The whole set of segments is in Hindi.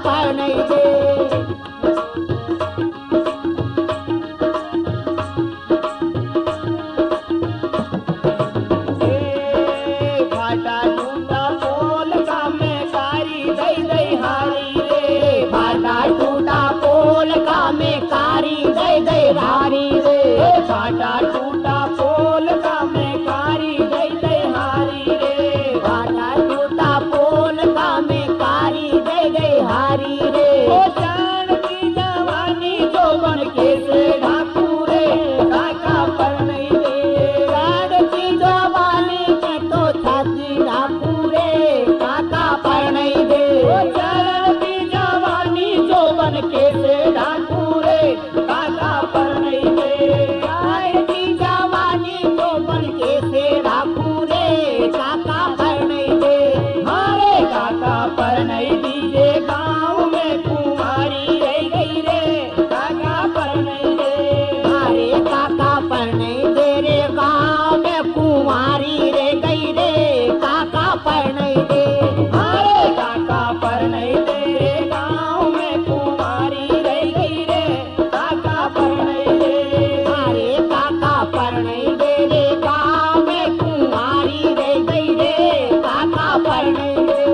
पर नहीं दे हारी रे फाटा टूटा पोल का में कारी गई गई हारी रे फाटा टूटा पोल का में कारी गई गई हारी रे ओ जान की जवानी जो बन के से ढाकू रे काका पर नहीं दे जान की जवानी की तो छाती ढाकू रे काका पर नहीं दे ओ जान की जवानी जो बन के से ढाकू रे काका पर नहीं दे जवानी तो बन के से ढाकू रे काका पर नहीं दे हमारे काका पर नहीं दीजिए गाँव में कुमारी रह गई रे काका पर नहीं दे हमारे काका पर नहीं दे रे गाँव में कुमारी रह गई रे काका पर नहीं दे हमारे काका पर नहीं दे रे गाँव में कुमारी रह गई रे काका पर नहीं दे हमारे काका पर नहीं दे रे गाँव में कुमारी रह गई रे काका पर नहीं दे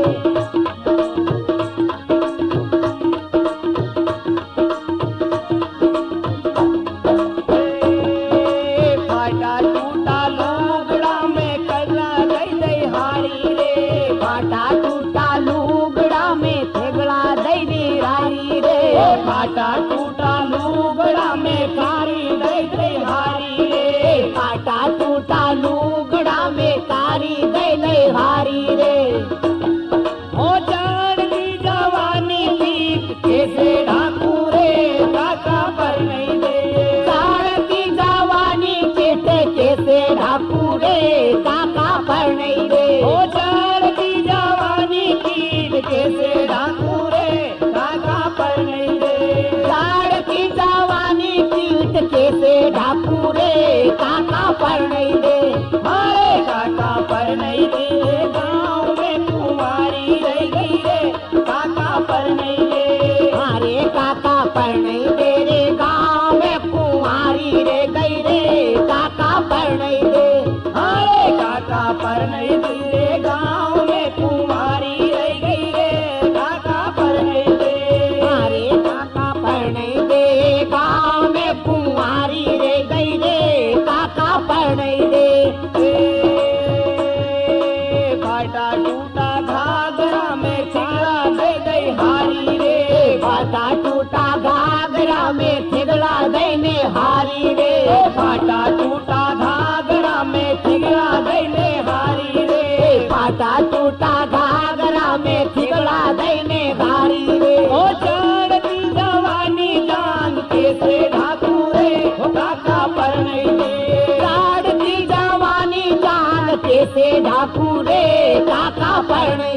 फाटा टूटा लुगड़ा में कला गई दई हारी रे फाटा टूटा लुगड़ा में थेगड़ा दई दे हारी रे फाटा टूटा लुगड़ा में कारी दई दे हारी रे फाटा टूटा लुगड़ा में कारी दई दे हारी रे ओ जान की जवानी लीक कैसे ढाकू रे काका पर नहीं दे जान की जवानी कैसे ढाकू रे काका पर नहीं दे ओ जान की जवानी कीट कैसे ढाकू रे काका पर नहीं दे जान की जवानी कीट कैसे ढाकू रे काका पर नहीं दे हमारे काका पर नहीं दे गाँव में कुमारी रह गई रे काका पर नहीं दे हमारे काका पर नहीं दे रे गाँव में कुमारी रह गई रे काका पर नहीं दे हमारे काका पर नहीं दे रे गाँव में कुमारी रह गई रे काका पर नहीं दे हमारे काका पर नहीं दे गाँव में कुमारी रह गई रे काका पर नहीं दे फाटा टूटा घाघरा में थिगड़ा दे दई हारी रे फाटा टूटा घाघरा में थिगड़ा देने हारी रे फाटा टूटा घाघरा में थिगड़ा देने हारी रे फाटा टूटा घाघरा में थिगड़ा देने हारी रे ओ जान की जवानी जान कैसे ढाकू रे काका पर नहीं दे जान की जवानी जान कैसे ढाकू रे काका पर नहीं